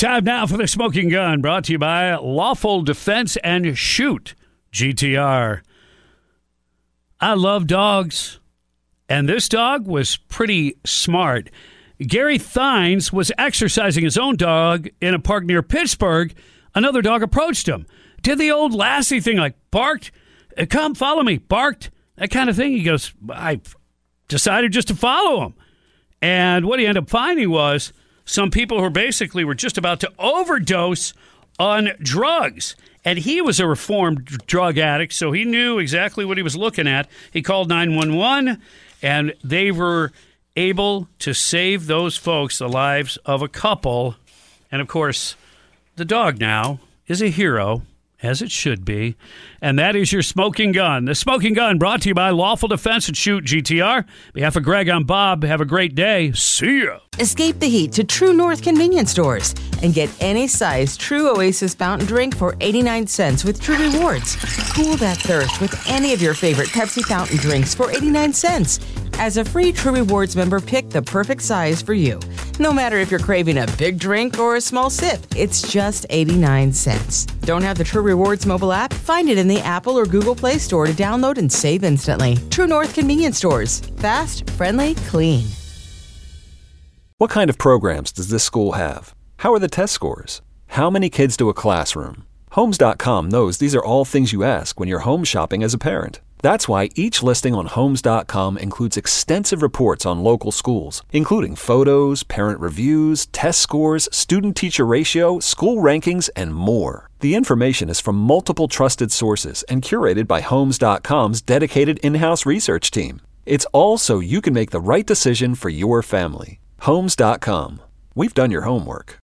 Time now for the Smoking Gun, brought to you by Lawful Defense and Shoot, GTR. I love dogs, and this dog was pretty smart. Gary Thines was exercising his own dog in a park near Pittsburgh. Another dog approached him, did the old Lassie thing, like barked, come follow me, barked, that kind of thing. He goes, I decided just to follow him. And what he ended up finding was some people who were just about to overdose on drugs. And he was a reformed drug addict, so he knew exactly what he was looking at. He called 911, and they were able to save those folks the lives of a couple. And, of course, the dog now is a hero, as it should be. And that is your Smoking Gun. The Smoking Gun brought to you by Lawful Defense and Shoot, GTR. On behalf of Greg, I'm Bob. Have a great day. See ya. Escape the heat to True North convenience stores and get any size True Oasis fountain drink for 89 cents with True Rewards. Cool that thirst with any of your favorite Pepsi fountain drinks for 89 cents. As a free True Rewards member, pick the perfect size for you. No matter if you're craving a big drink or a small sip, it's just 89 cents. Don't have the True Rewards mobile app? Find it in the Apple or Google Play Store to download and save instantly. True North convenience stores. Fast, friendly, clean. What kind of programs does this school have? How are the test scores? How many kids do a classroom? Homes.com knows these are all things you ask when you're home shopping as a parent. That's why each listing on Homes.com includes extensive reports on local schools, including photos, parent reviews, test scores, student-teacher ratio, school rankings, and more. The information is from multiple trusted sources and curated by Homes.com's dedicated in-house research team. It's all so you can make the right decision for your family. Homes.com. We've done your homework.